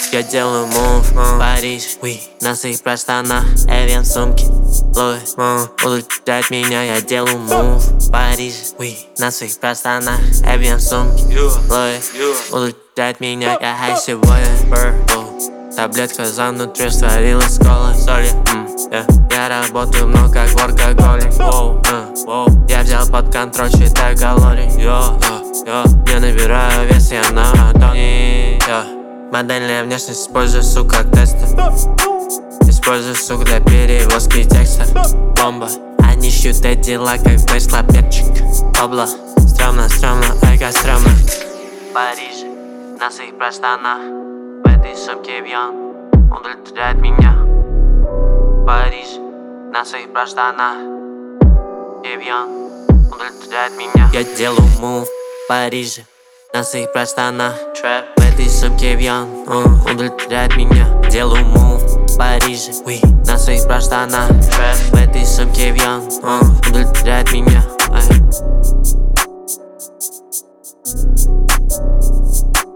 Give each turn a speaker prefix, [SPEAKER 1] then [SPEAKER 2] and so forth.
[SPEAKER 1] Я делаю мув, Париж, на своих проштанах, Эвиан в сумке, Луи, удовлетворяет меня, я делаю мув, Париж, на своих проштанах, Эвиан в сумке, Луи, удовлетворяет меня, я хай сегодня, таблетка за внутри растворилась с колой, соли, я работаю много как воркоголик, я взял под контроль, считаю калорий, я набираю вес, я на ладони, модельная внешность, использую, сука, как тестер. Использую, сука, для перевозки текста. Бомба, они щут эти дела, как пришла перчик. Обла, стрёмно, эго стрёмно. В Париже, на своих проштанах, в этой сумке Эвиан удовлетворяет меня. В Париже, на своих проштанах, Эвиан удовлетворяет меня. Я делаю мув в Париже, на своих проштанах, трэп. В этой сумке Эвиан удовлетворяет меня. Делаю мув в Париже, на своих проштанах, трэп. В этой сумке Эвиан удовлетворяет меня.